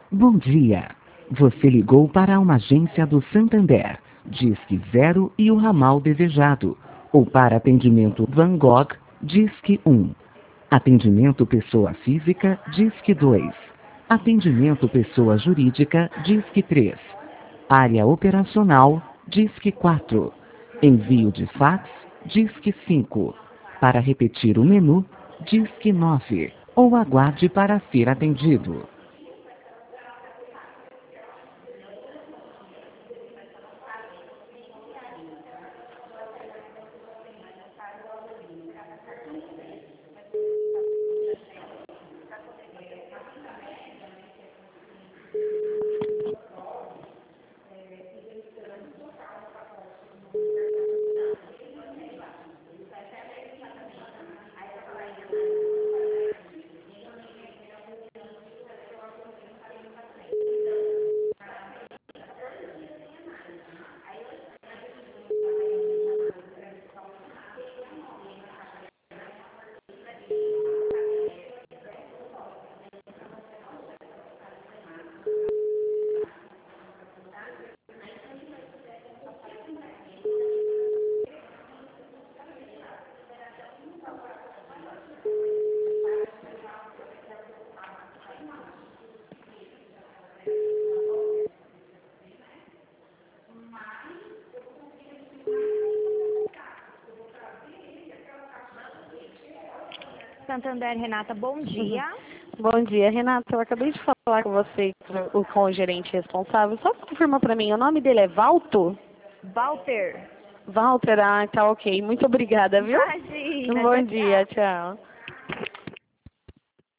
Bom dia. Você ligou para uma agência do Santander. Disque 0 e o ramal desejado. Ou para atendimento Van Gogh, Disque 1. Atendimento pessoa física, Disque 2. Atendimento pessoa jurídica, Disque 3. Área operacional, Disque 4. Envio de fax, Disque 5. Para repetir o menu, Disque 9. Ou aguarde para ser atendido. Santander, Renata, bom dia. Bom dia, Renata. Eu acabei de falar com você, com o gerente responsável. Só confirma para mim, o nome dele é Valto? Walter. Walter, tá ok. Muito obrigada, viu? Imagina. Bom dia, tchau.